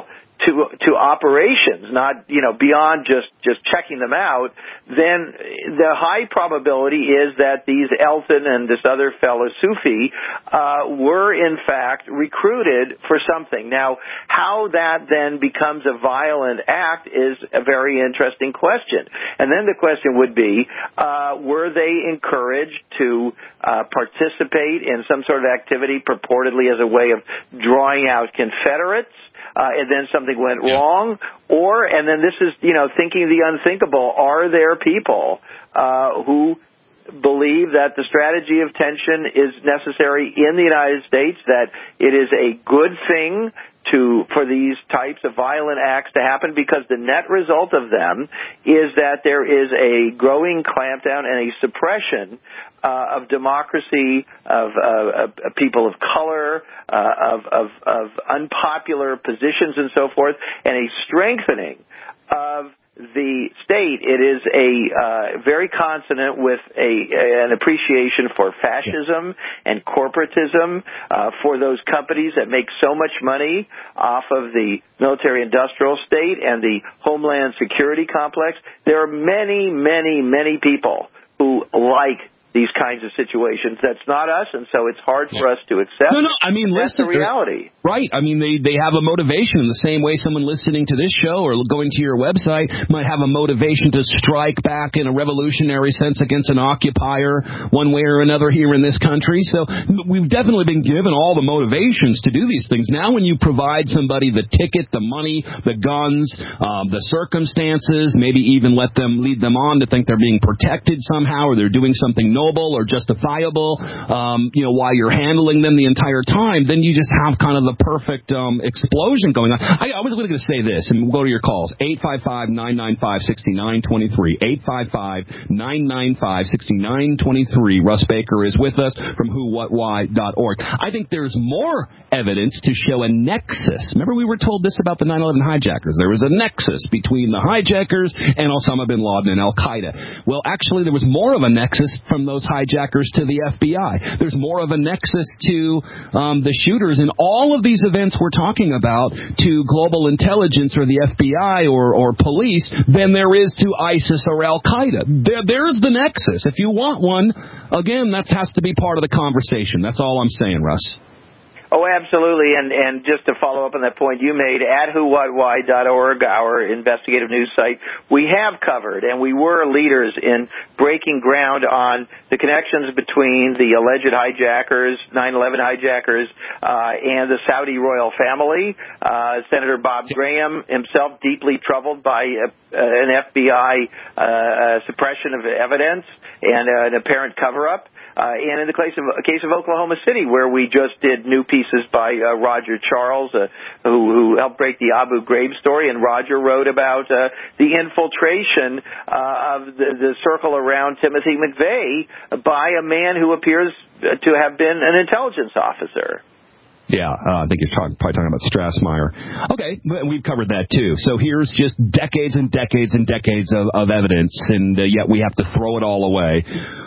to to operations, not, you know, beyond just, just checking them out, then the high probability is that these Elton and this other fellow, Sufi, uh, were in fact recruited for something. Now, how that then becomes a violent act is a very interesting question. And then the question would be, uh, were they encouraged to uh, participate in some sort of activity purportedly as a way of drawing out Confederates? Uh, and then something went wrong, or, and then this is, you know, thinking the unthinkable, are there people uh, who believe that the strategy of tension is necessary in the United States, that it is a good thing to for these types of violent acts to happen, because the net result of them is that there is a growing clampdown and a suppression uh, of democracy, of, uh, of people of color, uh, of, of, of unpopular positions and so forth, and a strengthening of the state. It is a uh, very consonant with a an appreciation for fascism and corporatism, uh, for those companies that make so much money off of the military-industrial state and the Homeland Security complex. There are many, many, many people who like these kinds of situations. That's not us, and so it's hard for us to accept. No, no, I mean, that's listen, the reality. Right. I mean, they, they have a motivation in the same way someone listening to this show or going to your website might have a motivation to strike back in a revolutionary sense against an occupier one way or another here in this country. So we've definitely been given all the motivations to do these things. Now when you provide somebody the ticket, the money, the guns, um, the circumstances, maybe even let them lead them on to think they're being protected somehow or they're doing something noble or justifiable, um, you know, while you're handling them the entire time, then you just have kind of the perfect um, explosion going on. I, I was going to say this, and we'll go to your calls. eight five five, nine nine five, six nine two three. eight five five, nine nine five, six nine two three. Russ Baker is with us from who what why dot org. I think there's more evidence to show a nexus. Remember we were told this about the nine eleven hijackers. There was a nexus between the hijackers and Osama bin Laden and Al-Qaeda. Well, actually, there was more of a nexus from those hijackers to the F B I. There's more of a nexus to um, the shooters in all of these events we're talking about to global intelligence or the F B I or, or police than there is to ISIS or Al-Qaeda. There, there's the nexus. If you want one, again, that has to be part of the conversation. That's all I'm saying, Russ. Oh, absolutely. And, and just to follow up on that point you made, at who what why dot org, our investigative news site, we have covered, and we were leaders in breaking ground on the connections between the alleged hijackers, nine eleven hijackers, uh, and the Saudi royal family. Uh, Senator Bob Graham, himself deeply troubled by uh, an F B I uh, suppression of evidence and uh, an apparent cover-up. Uh, and in the case of, case of Oklahoma City, where we just did new pieces by uh, Roger Charles, uh, who, who helped break the Abu Ghraib story, and Roger wrote about uh, the infiltration uh, of the, the circle around Timothy McVeigh by a man who appears to have been an intelligence officer. Yeah, uh, I think you're talking, probably talking about Strassmeyer. Okay, but we've covered that too. So here's just decades and decades and decades of, of evidence, and uh, yet we have to throw it all away.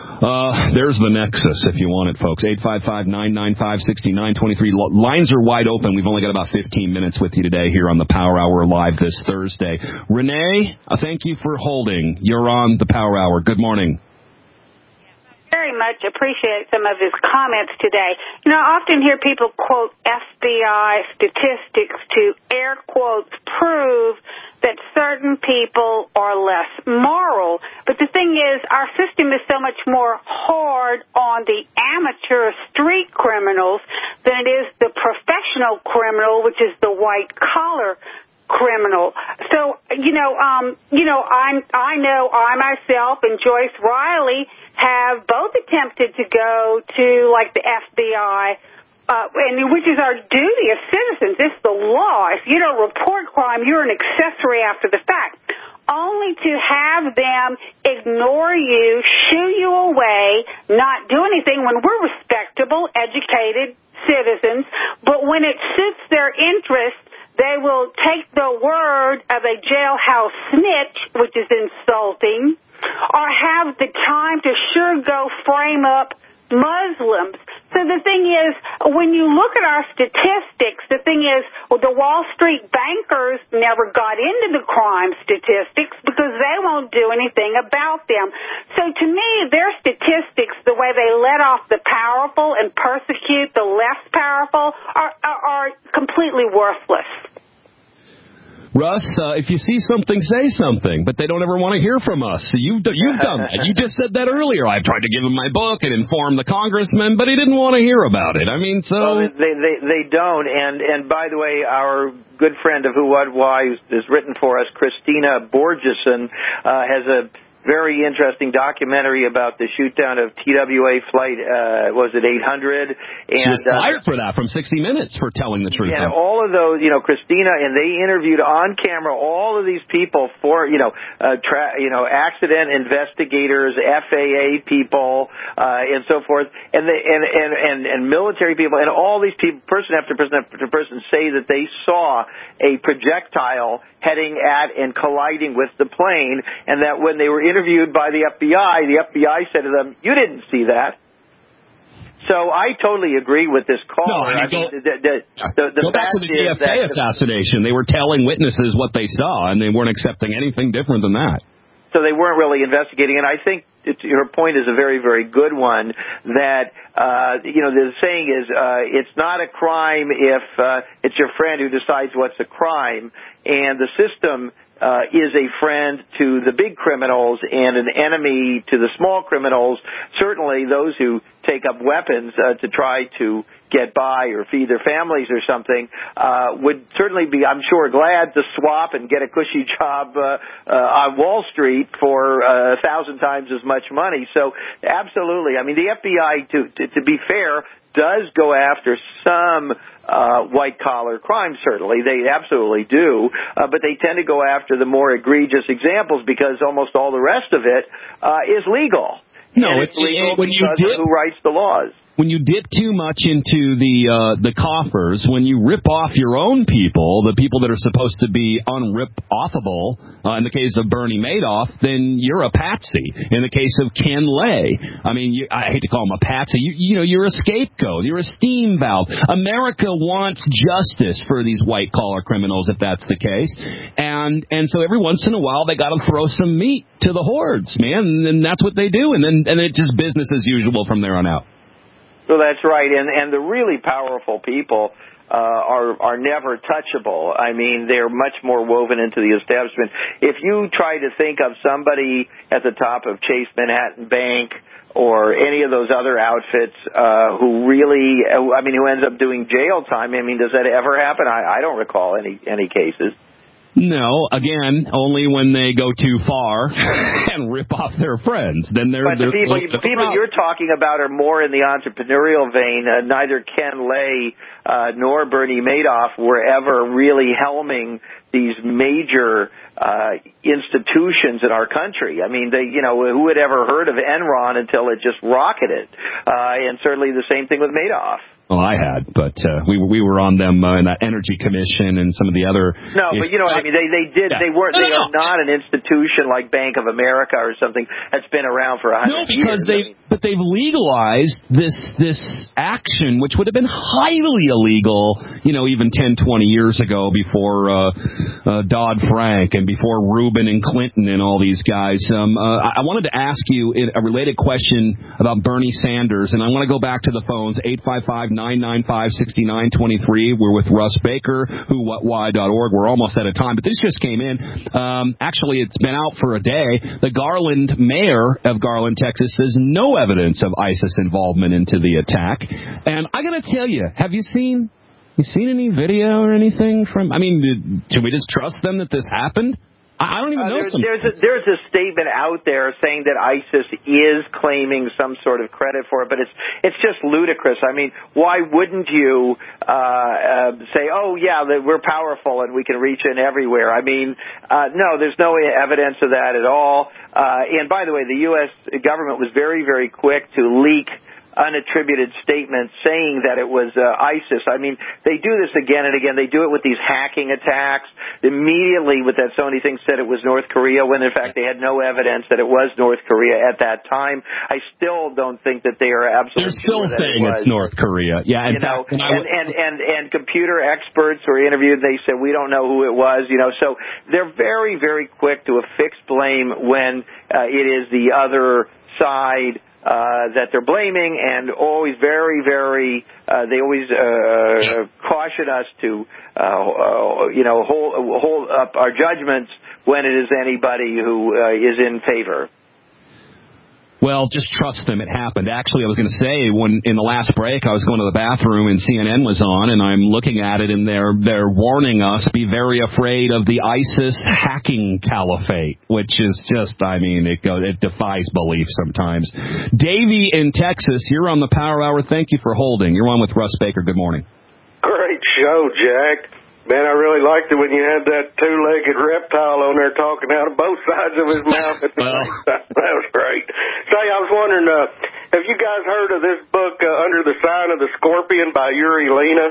Uh, there's the nexus, if you want it, folks. eight five five, nine nine five, six nine two three. Lines are wide open. We've only got about fifteen minutes with you today here on the Power Hour Live this Thursday. Renee, uh, thank you for holding. You're on the Power Hour. Good morning. Very much appreciate some of his comments today. You know, I often hear people quote F B I statistics to, air quotes, prove that certain people are less moral. But the thing is, our system is so much more hard on the amateur street criminals than it is the professional criminal, which is the white-collar criminal. So, you know, um, you know, I I know I myself and Joyce Riley have both attempted to go to, like, the F B I, uh, and which is our duty as citizens. It's the law. If you don't report crime, you're an accessory after the fact. Only to have them ignore you, shoo you away, not do anything when we're respectable, educated citizens. But when it suits their interest, they will take the word of a jailhouse snitch, which is insulting, or have the time to sure go frame up Muslims. So the thing is, when you look at our statistics, the thing is, well, the Wall Street bankers never got into the crime statistics because they won't do anything about them. So to me, their statistics, the way they let off the powerful and persecute the less powerful, are, are, are completely worthless. Russ, uh, if you see something, say something, but they don't ever want to hear from us. So you've, you've done that. You just said that earlier. I tried to give him my book and inform the congressman, but he didn't want to hear about it. I mean, so... Well, they, they, they don't, and, and by the way, our good friend of Who, What, Why is written for us, Christina Borgeson, uh, has a very interesting documentary about the shoot-down of T W A flight, uh, was it eight hundred? And, she was fired uh, for that from sixty minutes for telling the truth. Yeah, all of those, you know, Christina, and they interviewed on camera all of these people for, you know, uh, tra- you know, accident investigators, F A A people, uh, and so forth, and, they, and, and, and, and military people, and all these people, person after person after person, say that they saw a projectile heading at and colliding with the plane, and that when they were interviewed by the F B I, the F B I said to them, "You didn't see that." So I totally agree with this caller. No, I mean, I mean, the, the, the, the go back to the J F K assassination. They were telling witnesses what they saw, and they weren't accepting anything different than that. So they weren't really investigating, and I think it's, her point is a very, very good one, that, uh, you know, the saying is, uh, it's not a crime if uh, it's your friend who decides what's a crime, and the system Uh, is a friend to the big criminals and an enemy to the small criminals. Certainly those who take up weapons uh, to try to get by or feed their families or something uh, would certainly be, I'm sure, glad to swap and get a cushy job uh, uh, on Wall Street for uh, a thousand times as much money. So absolutely. I mean, the F B I, to, to, to be fair, does go after some uh, white-collar crimes, certainly. They absolutely do. Uh, but they tend to go after the more egregious examples because almost all the rest of it uh, is legal. No, and it's, it's legal it, when because you dip, of who writes the laws. When you dip too much into the uh, the coffers, when you rip off your own people, the people that are supposed to be unrip-offable, uh, in the case of Bernie Madoff, then you're a patsy. In the case of Ken Lay, I mean, you, I hate to call him a patsy. You, you know, you're a scapegoat. You're a steam valve. America wants justice for these white-collar criminals, if that's the case. And and so every once in a while, they got to throw some meat to the hordes, man, and that's what they do. And then and it's just business as usual from there on out. So that's right, and and the really powerful people uh, are are never touchable. I mean, they're much more woven into the establishment. If you try to think of somebody at the top of Chase Manhattan Bank or any of those other outfits uh, who really, I mean, who ends up doing jail time, I mean, does that ever happen? I, I don't recall any any cases. No, again, only when they go too far and rip off their friends. Then they're. But the they're people, the people you're talking about are more in the entrepreneurial vein. Uh, neither Ken Lay uh, nor Bernie Madoff were ever really helming these major uh, institutions in our country. I mean, they, you know, who had ever heard of Enron until it just rocketed? Uh, and certainly the same thing with Madoff. Well, I had, but uh, we we were on them uh, in that Energy Commission and some of the other. No, but you know what I mean. They they did. Yeah. They weren't. No, they no, are not an institution like Bank of America or something that's been around for a hundred years. No, because they but they've legalized this this action, which would have been highly illegal, you know, even ten, twenty years ago, before uh, uh, Dodd-Frank and before Rubin and Clinton and all these guys. Um, uh, I wanted to ask you a related question about Bernie Sanders, and I want to go back to the phones eight five five. nine nine five, six nine two three. We're with Russ Baker, who what why dot org. We're almost out of time, but this just came in. Um, actually, it's been out for a day. The Garland mayor of Garland, Texas, says no evidence of ISIS involvement into the attack. And I got to tell you, have you seen you seen any video or anything from? I mean, should we just trust them that this happened? I don't even uh, know. There's, some... there's, a, there's a statement out there saying that ISIS is claiming some sort of credit for it, but it's it's just ludicrous. I mean, why wouldn't you uh, uh, say, oh, yeah, that we're powerful and we can reach in everywhere? I mean, uh, no, there's no evidence of that at all. Uh, and by the way, the U S government was very, very quick to leak unattributed statements saying that it was uh, ISIS. I mean, they do this again and again. They do it with these hacking attacks. Immediately with that Sony thing said it was North Korea when, in fact, they had no evidence that it was North Korea at that time. I still don't think that they are absolutely They're still sure saying it it's North Korea. Yeah, in you know, fact, and, and, and, and computer experts were interviewed. They said, we don't know who it was, you know. So they're very, very quick to affix blame when uh, it is the other side Uh, that they're blaming, and always very, very, uh, they always uh, caution us to, uh, uh, you know, hold, hold up our judgments when it is anybody who uh, is in favor. Well, just trust them. It happened. Actually, I was going to say, when in the last break, I was going to the bathroom and C N N was on, and I'm looking at it, and they're they're warning us, be very afraid of the ISIS hacking caliphate, which is just, I mean, it goes, it defies belief sometimes. Davey in Texas, you're on the Power Hour. Thank you for holding. You're on with Russ Baker. Good morning. Great show, Jack. Man, I really liked it when you had that two-legged reptile on there talking out of both sides of his mouth at the well, same time. That was great. Say, I was wondering, uh, have you guys heard of this book, uh, Under the Sign of the Scorpion by Uri Lina?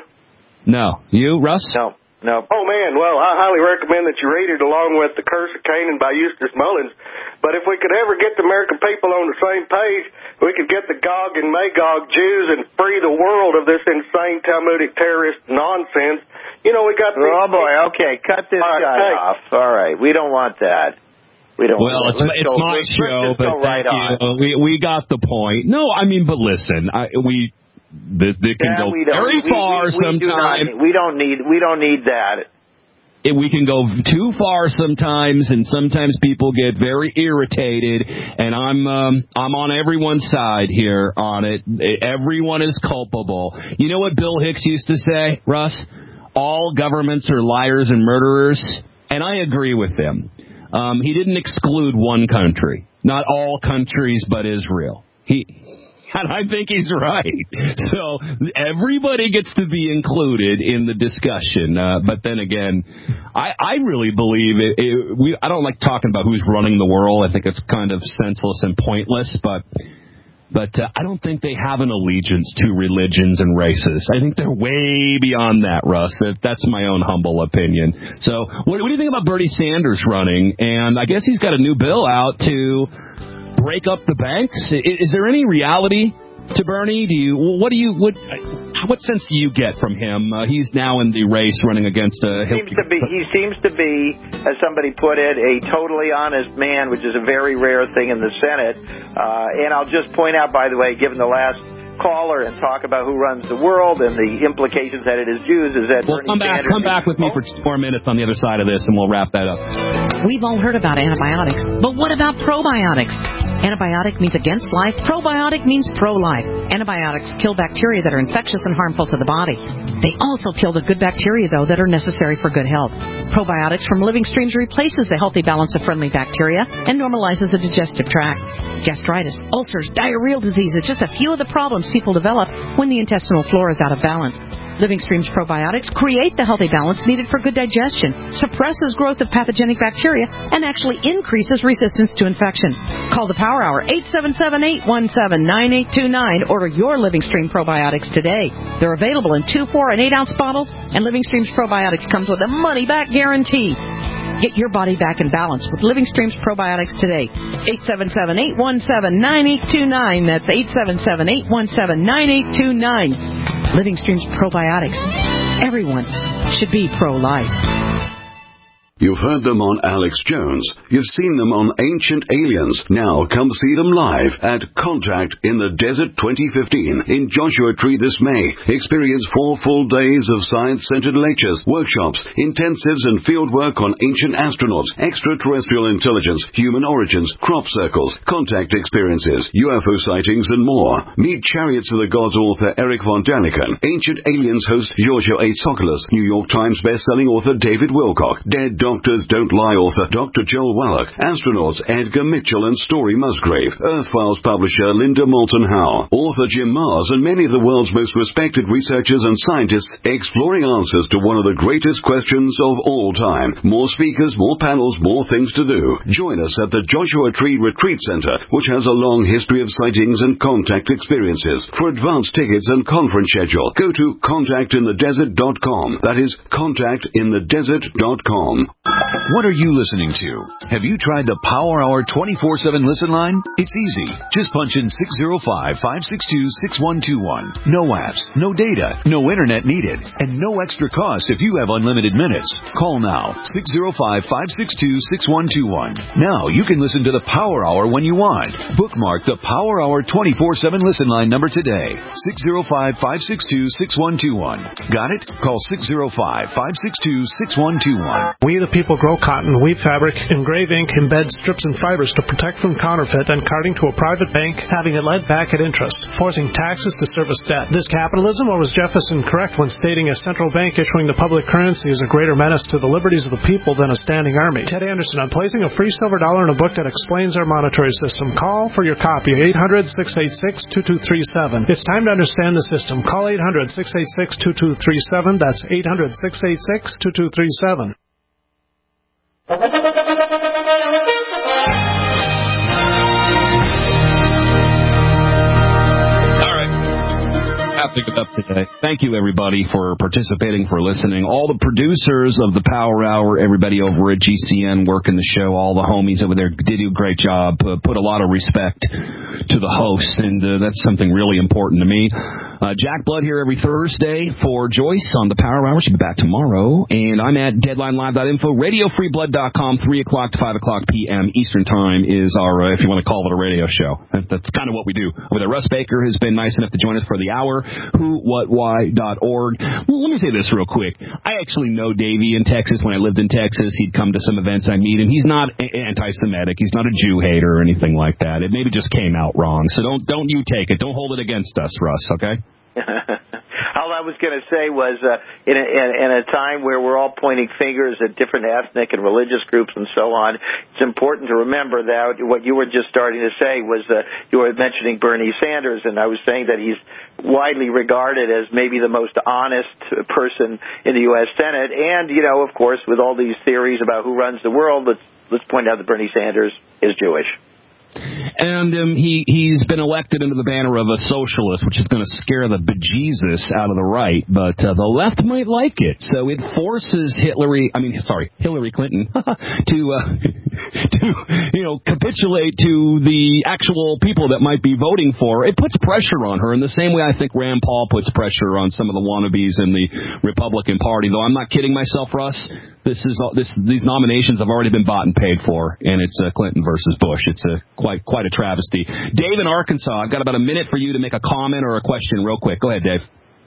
No. You, Russ? No. No. Oh, man, well, I highly recommend that you read it along with The Curse of Canaan by Eustace Mullins. But if we could ever get the American people on the same page, we could get the Gog and Magog Jews and free the world of this insane Talmudic terrorist nonsense. You know, we got... Oh, these, boy, okay, cut this right, guy hey. off. All right, we don't want that. We don't well, want it's, it's go, my let's, show, let's but right thank you. We, we got the point. No, I mean, but listen, I, we... This, this can yeah, go we don't. very we, far we, we, we sometimes. Do not, we don't need. We don't need that. It, we can go too far sometimes, and sometimes people get very irritated. And I'm um, I'm on everyone's side here on it. Everyone is culpable. You know what Bill Hicks used to say, Russ? All governments are liars and murderers, and I agree with him. Um, he didn't exclude one country, not all countries, but Israel. He. And I think he's right. So everybody gets to be included in the discussion. Uh, but then again, I, I really believe it, it. We I don't like talking about who's running the world. I think it's kind of senseless and pointless. But but uh, I don't think they have an allegiance to religions and races. I think they're way beyond that, Russ. That's my own humble opinion. So what, what do you think about Bernie Sanders running? And I guess he's got a new bill out to break up the banks. Is, is there any reality to Bernie? Do you what do you what what sense do you get from him? Uh, he's now in the race running against uh, he seems to be he seems to be, as somebody put it, a totally honest man, which is a very rare thing in the Senate. Uh, and I'll just point out, by the way, given the last caller and talk about who runs the world and the implications that it is Jews, is that well, Bernie come back Sanders come back with me for four minutes on the other side of this, and we'll wrap that up. We've all heard about antibiotics, but what about probiotics? Antibiotic means against life. Probiotic means pro-life. Antibiotics kill bacteria that are infectious and harmful to the body. They also kill the good bacteria, though, that are necessary for good health. Probiotics from Living Streams replaces the healthy balance of friendly bacteria and normalizes the digestive tract. Gastritis, ulcers, diarrheal diseases, just a few of the problems people develop when the intestinal flora is out of balance. Living Streams probiotics create the healthy balance needed for good digestion, suppresses growth of pathogenic bacteria, and actually increases resistance to infection. Call the Power Hour, eight seven seven, eight one seven, nine eight two nine. Order your Living Stream probiotics today. They're available in two, four, and eight ounce bottles, and Living Streams probiotics comes with a money-back guarantee. Get your body back in balance with Living Streams probiotics today. eight seven seven, eight one seven, nine eight two nine. That's eight seven seven, eight one seven, nine eight two nine. Living Streams probiotics. Everyone should be pro-life. You've heard them on Alex Jones. You've seen them on Ancient Aliens. Now come see them live at Contact in the Desert twenty fifteen in Joshua Tree this May. Experience four full days of science-centered lectures, workshops, intensives, and field work on ancient astronauts, extraterrestrial intelligence, human origins, crop circles, contact experiences, U F O sightings, and more. Meet Chariots of the Gods author Eric von Daniken, Ancient Aliens host Giorgio A. Tsoukalos, New York Times best-selling author David Wilcock, Dead Doctors Don't Lie author Doctor Joel Wallach, astronauts Edgar Mitchell and Story Musgrave, Earth Files publisher Linda Moulton Howe, author Jim Mars, and many of the world's most respected researchers and scientists exploring answers to one of the greatest questions of all time. More speakers, more panels, more things to do. Join us at the Joshua Tree Retreat Center, which has a long history of sightings and contact experiences. For advance tickets and conference schedule, go to contact in the desert dot com. That is contact in the desert dot com. What are you listening to? Have you tried the Power Hour twenty-four seven listen line? It's easy. Just punch in six zero five, five six two, six one two one. No apps, no data, no internet needed, and no extra cost if you have unlimited minutes. Call now, six zero five, five six two, six one two one. Now you can listen to the Power Hour when you want. Bookmark the Power Hour twenty-four seven listen line number today, six zero five, five six two, six one two one. Got it? Call six zero five, five six two, six one two one. We the people grow cotton, weave fabric, engrave ink, embed strips and fibers to protect from counterfeit and carting to a private bank, having it led back at interest, forcing taxes to service debt. This capitalism, or was Jefferson correct when stating a central bank issuing the public currency is a greater menace to the liberties of the people than a standing army? Ted Anderson, I'm placing a free silver dollar in a book that explains our monetary system. Call for your copy, eight hundred, six eight six, two two three seven. It's time to understand the system. Call eight hundred, six eight six, two two three seven. That's eight hundred, six eight six, two two three seven. Wrapping it up today. Thank you, everybody, for participating, for listening. All the producers of the Power Hour, everybody over at G C N working the show, all the homies over there did do a great job. Put, put a lot of respect to the host, and uh, that's something really important to me. Uh, Jack Blood here every Thursday for Joyce on the Power Hour. She'll be back tomorrow. And I'm at deadline live dot info, radio free blood dot com, three o'clock to five o'clock p.m. Eastern Time is our, uh, if you want to call it a radio show. That, that's kind of what we do. Over there, Russ Baker has been nice enough to join us for the hour. who what why dot org. Well, let me say this real quick. I actually know Davey in Texas. When I lived in Texas, he'd come to some events I meet, and he's not anti-Semitic. He's not a Jew hater or anything like that. It maybe just came out wrong. So don't don't you take it. Don't hold it against us, Russ, okay? All I was going to say was, uh, in, a, in, in a time where we're all pointing fingers at different ethnic and religious groups and so on, it's important to remember that what you were just starting to say was, uh, you were mentioning Bernie Sanders, and I was saying that he's widely regarded as maybe the most honest person in the U S Senate. And, you know, of course, with all these theories about who runs the world, let's, let's point out that Bernie Sanders is Jewish. And um, he, he's been elected under the banner of a socialist, which is going to scare the bejesus out of the right, but uh, the left might like it. So it forces Hillary, I mean, sorry, Hillary Clinton to, uh, to, you know, capitulate to the actual people that might be voting for her. It puts pressure on her in the same way I think Rand Paul puts pressure on some of the wannabes in the Republican Party, though I'm not kidding myself, Russ. This is this these nominations have already been bought and paid for, and it's uh, Clinton versus Bush. It's a quite quite a travesty. Dave in Arkansas, I've got about a minute for you to make a comment or a question, real quick. Go ahead, Dave.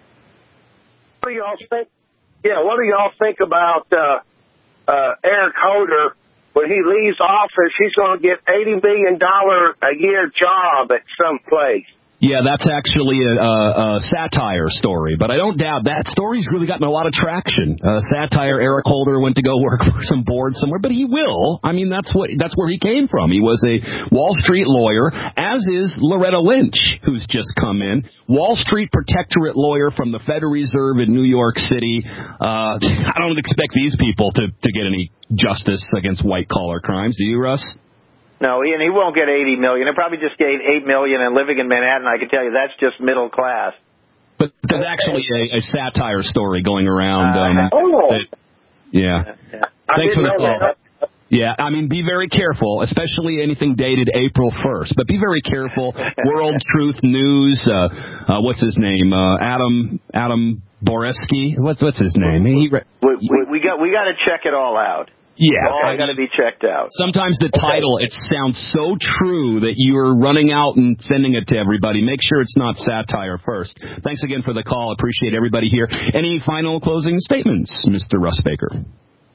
What do y'all think? Yeah, what do y'all think about uh, uh, Eric Holder? When he leaves office, he's going to get eighty million dollars a year job at some place. Yeah, that's actually a, a, a satire story, but I don't doubt that story's really gotten a lot of traction. Uh, satire, Eric Holder went to go work for some board somewhere, but he will. I mean, that's what that's where he came from. He was a Wall Street lawyer, as is Loretta Lynch, who's just come in. Wall Street protectorate lawyer from the Federal Reserve in New York City. Uh, I don't expect these people to, to get any justice against white-collar crimes. Do you, Russ? No, and he won't get eighty million dollars. He'll probably just get eight million dollars, and living in Manhattan, I can tell you, that's just middle class. But there's actually a, a satire story going around. Um, uh, oh. that, yeah. yeah. Thanks for the call. Yeah, I mean, be very careful, especially anything dated April first. But be very careful. World Truth News, uh, uh, what's his name? Uh, Adam Adam Borowski. What's what's his name? He, we, we, we got we got to check it all out. Yeah, all I got to be checked out. Sometimes the title, it sounds so true that you're running out and sending it to everybody. Make sure it's not satire first. Thanks again for the call. Appreciate everybody here. Any final closing statements, Mister Russ Baker?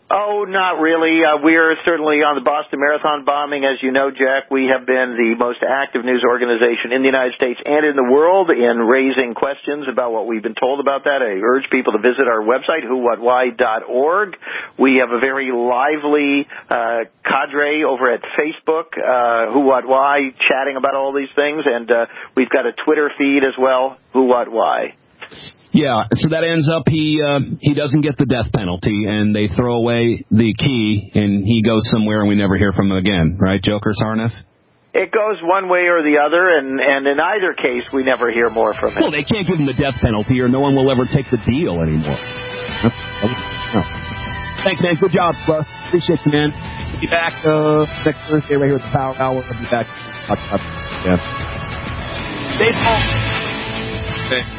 Oh, not really. Uh, we're certainly on the Boston Marathon bombing. As you know, Jack, we have been the most active news organization in the United States and in the world in raising questions about what we've been told about that. I urge people to visit our website, who what why dot org. We have a very lively uh, cadre over at Facebook, uh, Who What Why, chatting about all these things. And uh, we've got a Twitter feed as well, Who What Why. Yeah, so that ends up he uh, he doesn't get the death penalty, and they throw away the key, and he goes somewhere, and we never hear from him again. Right, Joker Sarnath? It goes one way or the other, and, and in either case, we never hear more from him. Well, they can't give him the death penalty, or no one will ever take the deal anymore. Oh. Thanks, man. Good job, Russ. Appreciate you, man. We'll be back uh, next Thursday right here at the Power Hour. We'll be back. Yeah. Baseball. Okay.